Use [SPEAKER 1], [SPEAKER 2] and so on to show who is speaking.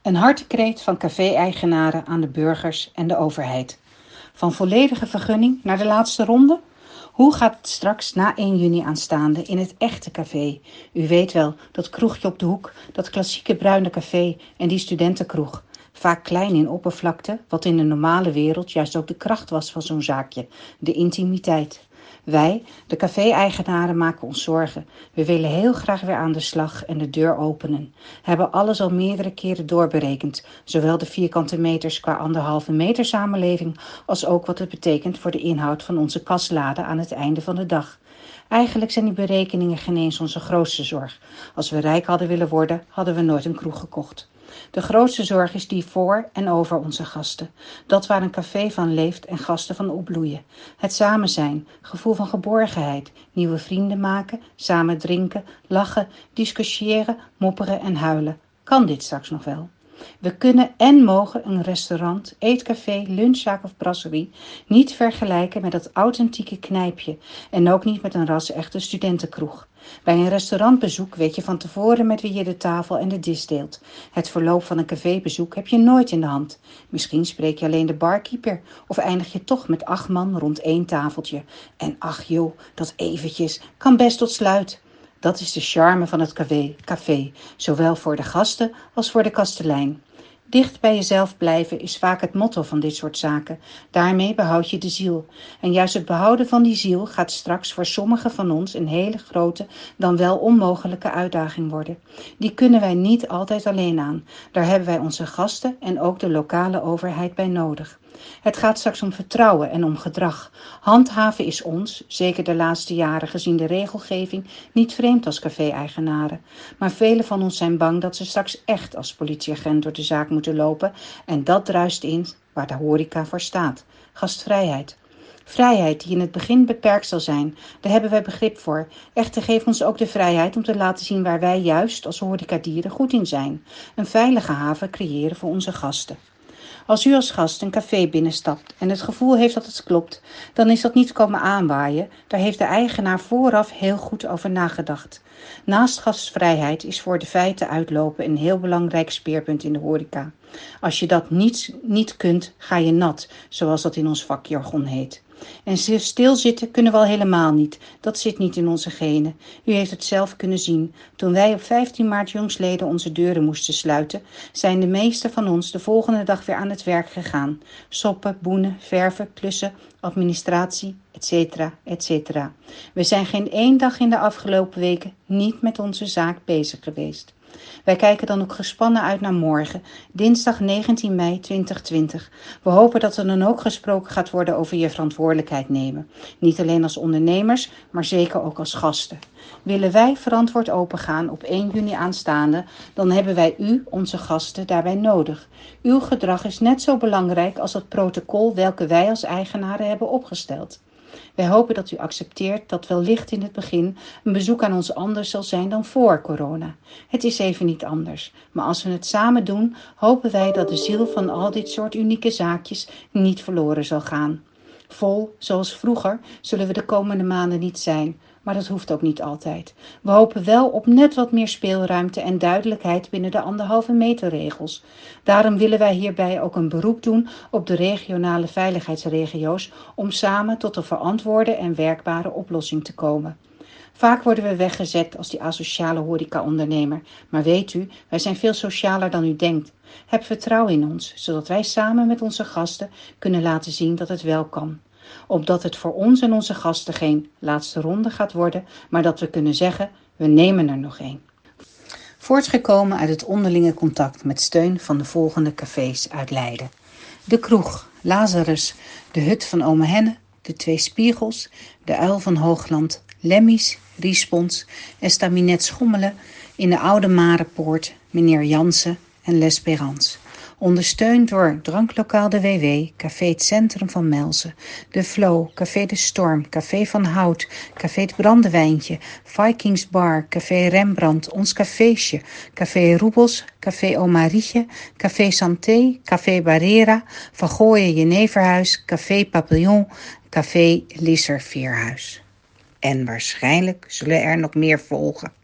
[SPEAKER 1] Een hartekreet van café-eigenaren aan de burgers en de overheid. Van volledige vergunning naar de laatste ronde? Hoe gaat het straks na 1 juni aanstaande in het echte café? U weet wel, dat kroegje op de hoek, dat klassieke bruine café en die studentenkroeg. Vaak klein in oppervlakte, wat in de normale wereld juist ook de kracht was van zo'n zaakje, de intimiteit. Wij, de café-eigenaren, maken ons zorgen. We willen heel graag weer aan de slag en de deur openen. Hebben alles al meerdere keren doorberekend. Zowel de vierkante meters qua 1,5 meter samenleving als ook wat het betekent voor de inhoud van onze kasladen aan het einde van de dag. Eigenlijk zijn die berekeningen geen eens onze grootste zorg. Als we rijk hadden willen worden, hadden we nooit een kroeg gekocht. De grootste zorg is die voor en over onze gasten. Dat waar een café van leeft en gasten van opbloeien. Het samen zijn, gevoel van geborgenheid, nieuwe vrienden maken, samen drinken, lachen, discussiëren, mopperen en huilen. Kan dit straks nog wel? We kunnen en mogen een restaurant, eetcafé, lunchzaak of brasserie niet vergelijken met dat authentieke knijpje en ook niet met een ras-echte studentenkroeg. Bij een restaurantbezoek weet je van tevoren met wie je de tafel en de dis deelt. Het verloop van een cafébezoek heb je nooit in de hand. Misschien spreek je alleen de barkeeper of eindig je toch met 8 man rond 1 tafeltje. En ach joh, dat eventjes kan best tot sluit. Dat is de charme van het café, zowel voor de gasten als voor de kastelein. Dicht bij jezelf blijven is vaak het motto van dit soort zaken. Daarmee behoud je de ziel. En juist het behouden van die ziel gaat straks voor sommigen van ons een hele grote, dan wel onmogelijke uitdaging worden. Die kunnen wij niet altijd alleen aan. Daar hebben wij onze gasten en ook de lokale overheid bij nodig. Het gaat straks om vertrouwen en om gedrag. Handhaven is ons, zeker de laatste jaren gezien de regelgeving, niet vreemd als café-eigenaren. Maar velen van ons zijn bang dat ze straks echt als politieagent door de zaak moeten lopen. En dat druist in waar de horeca voor staat. Gastvrijheid. Vrijheid die in het begin beperkt zal zijn, daar hebben wij begrip voor. Echter geeft ons ook de vrijheid om te laten zien waar wij juist als horecadieren goed in zijn. Een veilige haven creëren voor onze gasten. Als u als gast een café binnenstapt en het gevoel heeft dat het klopt, dan is dat niet komen aanwaaien. Daar heeft de eigenaar vooraf heel goed over nagedacht. Naast gastvrijheid is voor de feiten uitlopen een heel belangrijk speerpunt in de horeca. Als je dat niet kunt, ga je nat, zoals dat in ons vakjargon heet. En stilzitten kunnen we al helemaal niet. Dat zit niet in onze genen. U heeft het zelf kunnen zien. Toen wij op 15 maart jongstleden onze deuren moesten sluiten, zijn de meesten van ons de volgende dag weer aan het werk gegaan. Soppen, boenen, verven, klussen, administratie, etc., etc. We zijn geen 1 dag in de afgelopen weken niet met onze zaak bezig geweest. Wij kijken dan ook gespannen uit naar morgen, dinsdag 19 mei 2020. We hopen dat er dan ook gesproken gaat worden over je verantwoordelijkheid nemen. Niet alleen als ondernemers, maar zeker ook als gasten. Willen wij verantwoord opengaan op 1 juni aanstaande, dan hebben wij u, onze gasten, daarbij nodig. Uw gedrag is net zo belangrijk als het protocol welke wij als eigenaren hebben opgesteld. Wij hopen dat u accepteert dat wellicht in het begin een bezoek aan ons anders zal zijn dan voor corona. Het is even niet anders, maar als we het samen doen, hopen wij dat de ziel van al dit soort unieke zaakjes niet verloren zal gaan. Vol, zoals vroeger, zullen we de komende maanden niet zijn, maar dat hoeft ook niet altijd. We hopen wel op net wat meer speelruimte en duidelijkheid binnen de 1,5 meter regels. Daarom willen wij hierbij ook een beroep doen op de regionale veiligheidsregio's om samen tot een verantwoorde en werkbare oplossing te komen. Vaak worden we weggezet als die asociale horeca-ondernemer. Maar weet u, wij zijn veel socialer dan u denkt. Heb vertrouwen in ons, zodat wij samen met onze gasten kunnen laten zien dat het wel kan. Opdat het voor ons en onze gasten geen laatste ronde gaat worden, maar dat we kunnen zeggen, we nemen er nog één. Voortgekomen uit het onderlinge contact met steun van de volgende cafés uit Leiden. De Kroeg, Lazarus, de Hut van Ome Henne, de 2 Spiegels, de Uil van Hoogland, Lemmy's, Riespons, Estaminet Schommelen, in de Oude Marenpoort, meneer Jansen en L'Espérance. Ondersteund door Dranklokaal de WW, Café het Centrum van Melzen, De Flow, Café de Storm, Café van Hout, Café het Brandewijntje, Vikings Bar, Café Rembrandt, Ons Cafeesje, Café Roebels, Café Omarietje, Café Santé, Café Barrera, Van Gooien Jeneverhuis, Café Papillon, Café Lisser Veerhuis. En waarschijnlijk zullen er nog meer volgen.